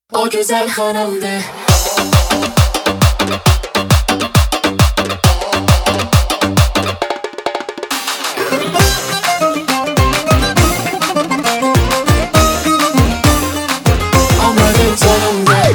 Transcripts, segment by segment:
o güzel hanımdı. O benim canımdı.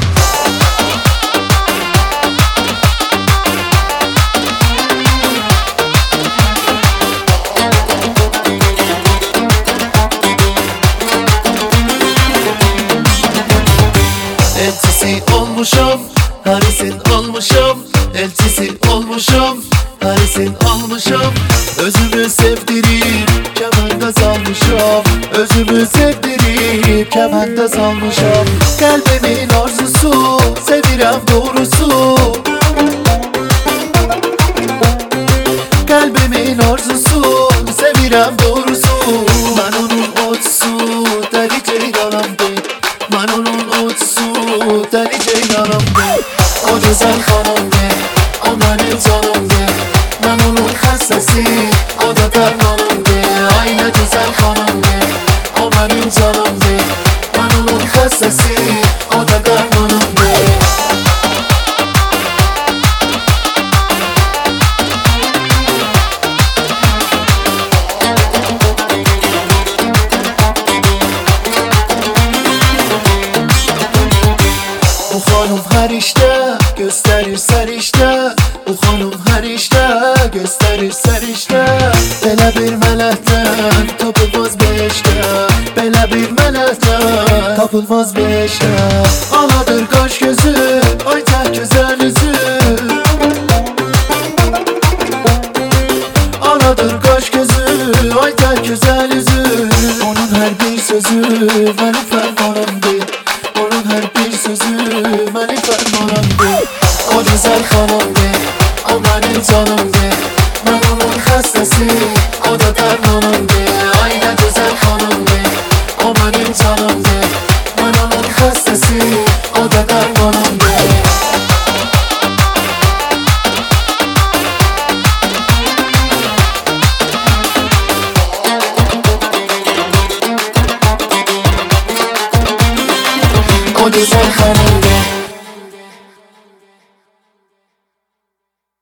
Elçisi olmuşum, Paris'in olmuşum. Elçisi olmuşum, Paris'in olmuşum. Özümü sevdirip kemanda salmışım. Özümü sevdirip kemanda salmışım. Kalbimin arzusu, sevirem doğrusu. Kalbimin arzusu, sevirem doğrusu. Ben onun otsu, deli ceylanımdı. Ben onun otsu, deli ceylanımdı. O güzel hanımdı, o benim canımdı. Ben onun hastası, o da dermanımdı. Ay ne güzel hanımdı, o benim canımdı. Ben onun hastası, o da dermanımdı. Bu hanım her işte gösterir serişte. Bu hanım her işte gösterir serişte. Belə bir mələkdən tapılmaz beşte. Belə bir mələkdən tapılmaz beşte. Aladır kaş gözü, ay tək güzel yüzü. Aladır kaş gözü, ay tək güzel yüzü. Onun her bir sözü benim fermanımdır. Onun her bir sözü benim fermanımdır. O güzel hanımdı, o benim canımdı. Ben onun hastası, o da dermanımdı.